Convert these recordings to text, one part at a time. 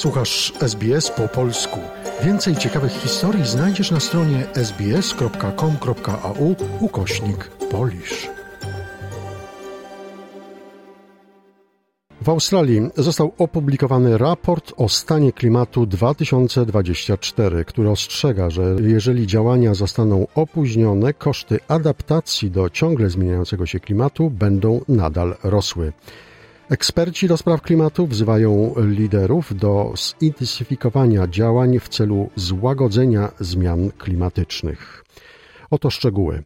Słuchasz SBS po polsku. Więcej ciekawych historii znajdziesz na stronie sbs.com.au/Polish. W Australii został opublikowany raport o stanie klimatu 2024, który ostrzega, że jeżeli działania zostaną opóźnione, koszty adaptacji do ciągle zmieniającego się klimatu będą nadal rosły. Eksperci do spraw klimatu wzywają liderów do zintensyfikowania działań w celu złagodzenia zmian klimatycznych. Oto szczegóły.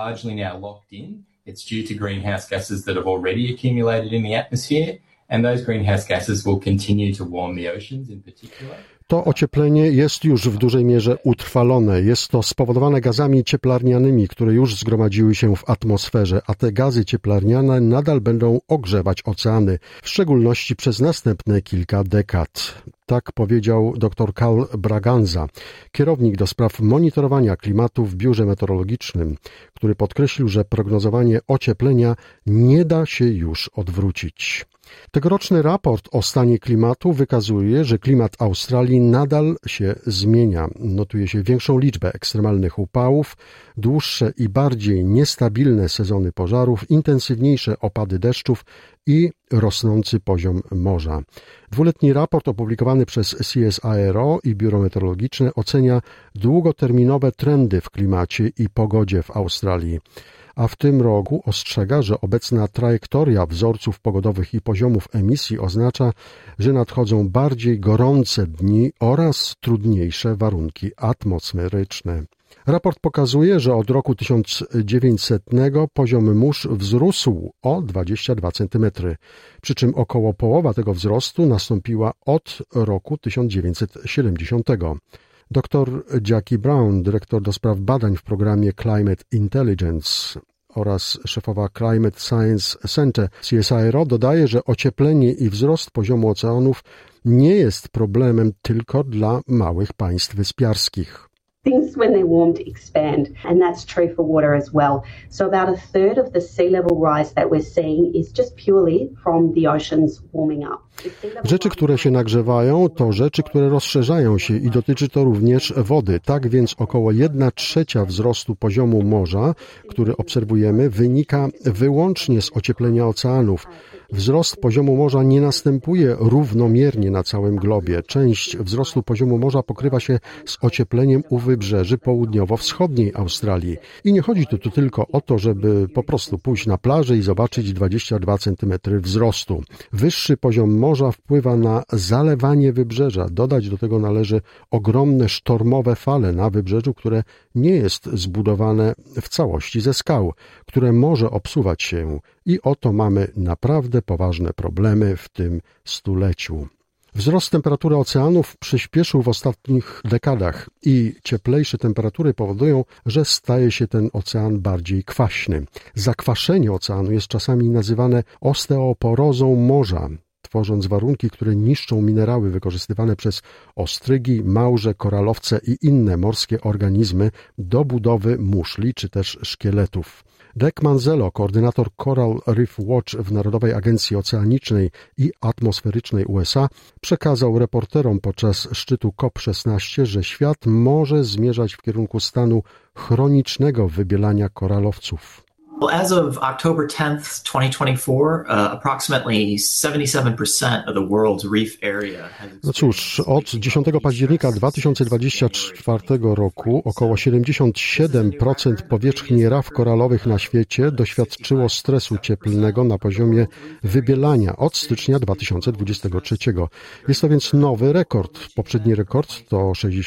To ocieplenie jest już w dużej mierze utrwalone. Jest to spowodowane gazami cieplarnianymi, które już zgromadziły się w atmosferze, a te gazy cieplarniane nadal będą ogrzewać oceany, w szczególności przez następne kilka dekad. Tak powiedział dr Carl Braganza, kierownik do spraw monitorowania klimatu w biurze meteorologicznym, który podkreślił, że prognozowanie ocieplenia nie da się już odwrócić. Tegoroczny raport o stanie klimatu wykazuje, że klimat Australii nadal się zmienia. Notuje się większą liczbę ekstremalnych upałów, dłuższe i bardziej niestabilne sezony pożarów, intensywniejsze opady deszczów i rosnący poziom morza. Dwuletni raport opublikowany przez CSIRO i Biuro Meteorologiczne ocenia długoterminowe trendy w klimacie i pogodzie w Australii. A w tym roku ostrzega, że obecna trajektoria wzorców pogodowych i poziomów emisji oznacza, że nadchodzą bardziej gorące dni oraz trudniejsze warunki atmosferyczne. Raport pokazuje, że od roku 1900 poziom mórz wzrósł o 22 cm, przy czym około połowa tego wzrostu nastąpiła od roku 1970. Dr Jackie Brown, dyrektor do spraw badań w programie Climate Intelligence oraz szefowa Climate Science Center CSIRO, dodaje, że ocieplenie i wzrost poziomu oceanów nie jest problemem tylko dla małych państw wyspiarskich. Things when they're warmed expand, and that's true for water as well. So about a third of the sea level rise that we're seeing is just purely from the oceans warming up. Rzeczy, które się nagrzewają, to rzeczy, które rozszerzają się i dotyczy to również wody. Tak więc około 1/3 wzrostu poziomu morza, który obserwujemy, wynika wyłącznie z ocieplenia oceanów. Wzrost poziomu morza nie następuje równomiernie na całym globie. Część wzrostu poziomu morza pokrywa się z ociepleniem u wybrzeży południowo-wschodniej Australii. I nie chodzi tu tylko o to, żeby po prostu pójść na plażę i zobaczyć 22 cm wzrostu. Wyższy poziom morza wpływa na zalewanie wybrzeża. Dodać do tego należy ogromne sztormowe fale na wybrzeżu, które nie jest zbudowane w całości ze skał, które może obsuwać się. I oto mamy naprawdę poważne problemy w tym stuleciu. Wzrost temperatury oceanów przyspieszył w ostatnich dekadach i cieplejsze temperatury powodują, że staje się ten ocean bardziej kwaśny. Zakwaszenie oceanu jest czasami nazywane osteoporozą morza, tworząc warunki, które niszczą minerały wykorzystywane przez ostrygi, małże, koralowce i inne morskie organizmy do budowy muszli czy też szkieletów. Dec Manzello, koordynator Coral Reef Watch w Narodowej Agencji Oceanicznej i Atmosferycznej USA, przekazał reporterom podczas szczytu COP16, że świat może zmierzać w kierunku stanu chronicznego wybielania koralowców. Well, as of October 10th, 2024, approximately 77% of the world's reef area has... No cóż, od 10 października 2024 roku około 77% powierzchni raf koralowych na świecie doświadczyło stresu cieplnego na poziomie wybielania od stycznia 2023. Jest to więc nowy rekord. Poprzedni rekord to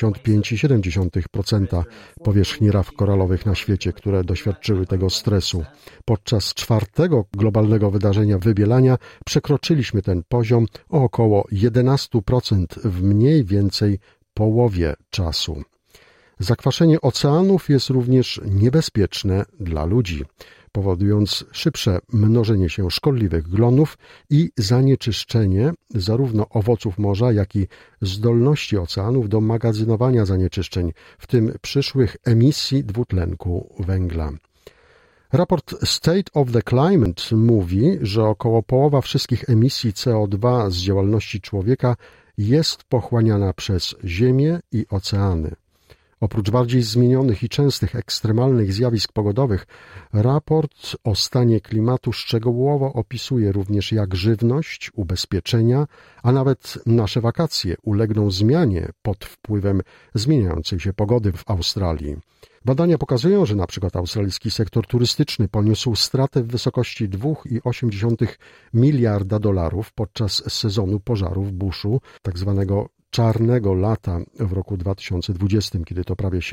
65,7% powierzchni raf koralowych na świecie, które doświadczyły tego stresu. Podczas 4. globalnego wydarzenia wybielania przekroczyliśmy ten poziom o około 11% w mniej więcej połowie czasu. Zakwaszenie oceanów jest również niebezpieczne dla ludzi, powodując szybsze mnożenie się szkodliwych glonów i zanieczyszczenie zarówno owoców morza, jak i zdolności oceanów do magazynowania zanieczyszczeń, w tym przyszłych emisji dwutlenku węgla. Raport State of the Climate mówi, że około połowa wszystkich emisji CO2 z działalności człowieka jest pochłaniana przez ziemię i oceany. Oprócz bardziej zmienionych i częstych ekstremalnych zjawisk pogodowych, raport o stanie klimatu szczegółowo opisuje również, jak żywność, ubezpieczenia, a nawet nasze wakacje ulegną zmianie pod wpływem zmieniającej się pogody w Australii. Badania pokazują, że na przykład australijski sektor turystyczny poniósł stratę w wysokości $2,8 miliarda podczas sezonu pożarów buszu, tak zwanego czarnego lata w roku 2020, kiedy to prawie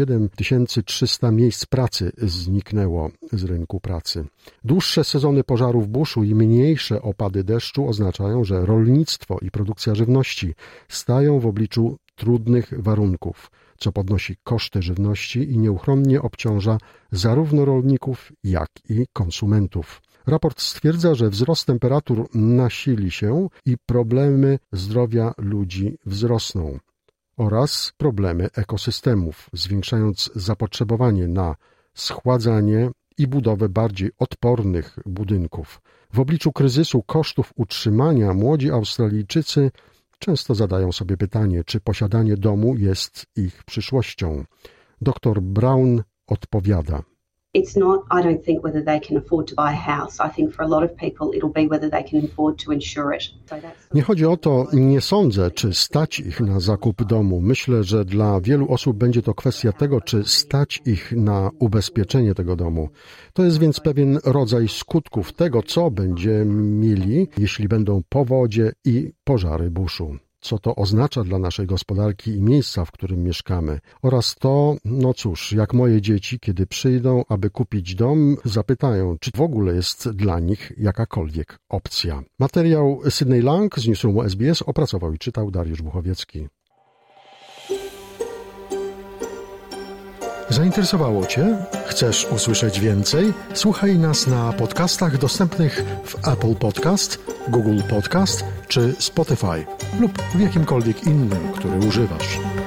7300 miejsc pracy zniknęło z rynku pracy. Dłuższe sezony pożarów buszu i mniejsze opady deszczu oznaczają, że rolnictwo i produkcja żywności stają w obliczu trudnych warunków, co podnosi koszty żywności i nieuchronnie obciąża zarówno rolników, jak i konsumentów. Raport stwierdza, że wzrost temperatur nasili się i problemy zdrowia ludzi wzrosną oraz problemy ekosystemów, zwiększając zapotrzebowanie na schładzanie i budowę bardziej odpornych budynków. W obliczu kryzysu kosztów utrzymania młodzi Australijczycy często zadają sobie pytanie, czy posiadanie domu jest ich przyszłością. Dr Brown odpowiada. It's not, I don't think, whether they can afford to buy a house. I think for a lot of people it'll be whether they can afford to insure it. Nie chodzi o to, nie sądzę, czy stać ich na zakup domu. Myślę, że dla wielu osób będzie to kwestia tego, czy stać ich na ubezpieczenie tego domu. To jest więc pewien rodzaj skutków tego, co będziemy mieli, jeśli będą powodzie i pożary buszu. Co to oznacza dla naszej gospodarki i miejsca, w którym mieszkamy. Oraz to, no cóż, jak moje dzieci, kiedy przyjdą, aby kupić dom, zapytają, czy w ogóle jest dla nich jakakolwiek opcja. Materiał Sydney Lang z Newsroomu SBS opracował i czytał Dariusz Buchowiecki. Zainteresowało Cię? Chcesz usłyszeć więcej? Słuchaj nas na podcastach dostępnych w Apple Podcast, Google Podcast czy Spotify lub w jakimkolwiek innym, który używasz.